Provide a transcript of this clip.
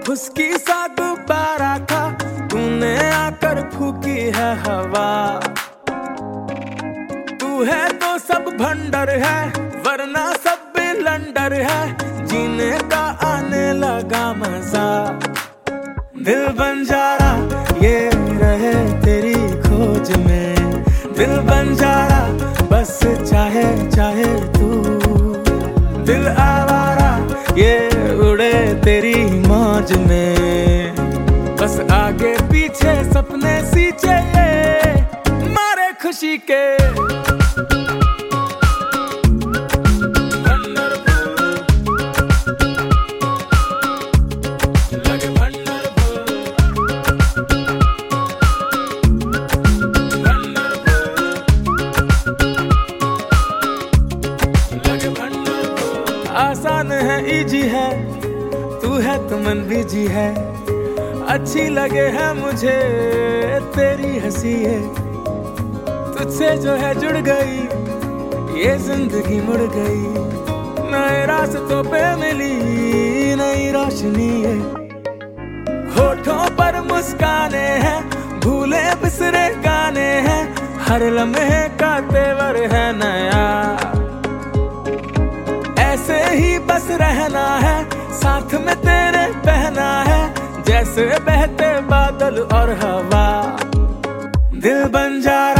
खुशकी सा गुब्बारा था, तूने आकर फूकी है हवा। तू है तो सब भंडर है, वरना सब बिलंडर है, जीने का आने लगा मजा। दिल बंजारा ये रहे तेरी खोज में, दिल बंजारा बस चाहे चाहे तू। दिल आवारा ये उड़े तेरी मौज में, बस आगे पीछे सपने सींचे मारे खुशी के। आसान है इजी है, तू है तो मन बिजी है, अच्छी लगे है मुझे तेरी हंसी है। तुझसे जो है जुड़ गई ये जिंदगी मुड़ गई, नए रास्तों पे मिली नई रोशनी है। होठों पर मुस्काने हैं, भूले बिसरे गाने हैं, हर लम्हे का तेवर है नया। ऐसे ही बस रहना है, साथ में तेरे बहना है, जैसे बहते बादल और हवा। दिल बंजारा